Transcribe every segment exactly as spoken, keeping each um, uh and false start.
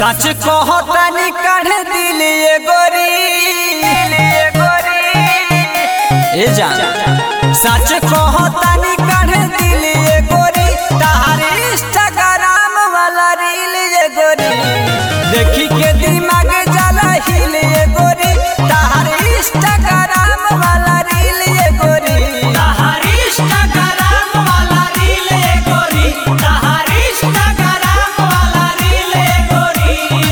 सच कहतनी काढ़ दिल ये गोरी ए जान सच कहतनी काढ़ दिल ये गोरी तहार इंस्टाग्राम वाला रील ये गोरी देखी के दिमाग जाला हिल ये गोरी तहार इंस्टाग्राम वाला रील ये गोरी तहार इंस्टाग्राम वाला रील ये गोरी तहार इंस्टाग्राम वाला रील ये गोरी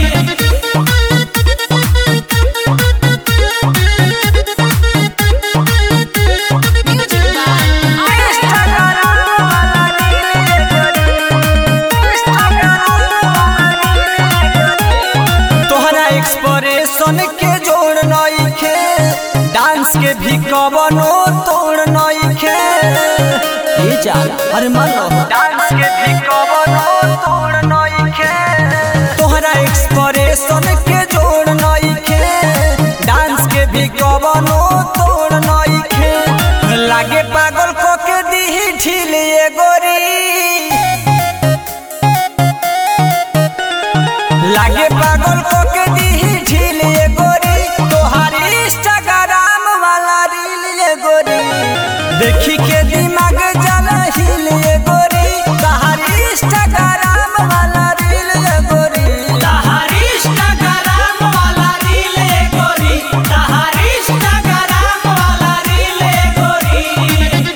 तोहरा एक्सप्रेशन के जोड़ नइखे डांस के भी कवनो तोड़ नइखे ए जान अरे मानो डांस के भी कवनो तोड़ नइखे तोहरा एक्सप्रेशन के जोड़ नइखे डांस के भी कवनो तोड़ नइखे लागे पागल को के दी ढील ये गोरी लागे पागल को के दी ढील ये गोरी तोहारी इंस्टाग्राम वाला रील ये गोरी देखी के दिमाग जाला हिल ये गोरी तोहारी इंस्टाग्राम वाला रील ये गोरी तहार इंस्टाग्राम वाला रील ये गोरी तहार इंस्टाग्राम वाला रील ये गोरी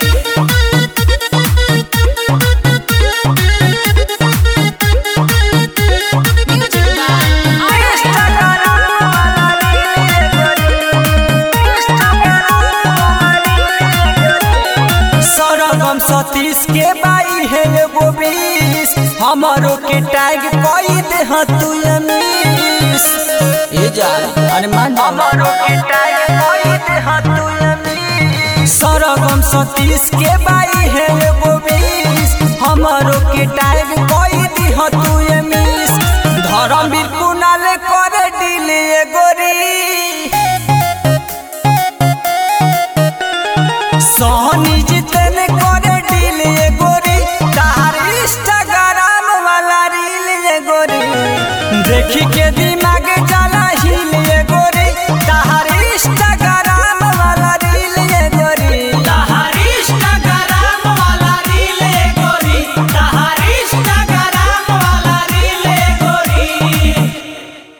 सरगम सतीश के बाई है एगो बीस हमारो के टैग कई दे तू मिस ए जान अरे मान हमारो के टैग कई दे तू मिस सरगम सतीश के बाई है एगो बीस हमारो के टैग कई दे तू मिस धर्मवीर कुणाल करे डील ये गोरी सोहनी जितन करे डील ये गोरी तहार इंस्टाग्राम वाला रील ये गोरी देखी के दिमाग जाला हिल ये गोरी तहार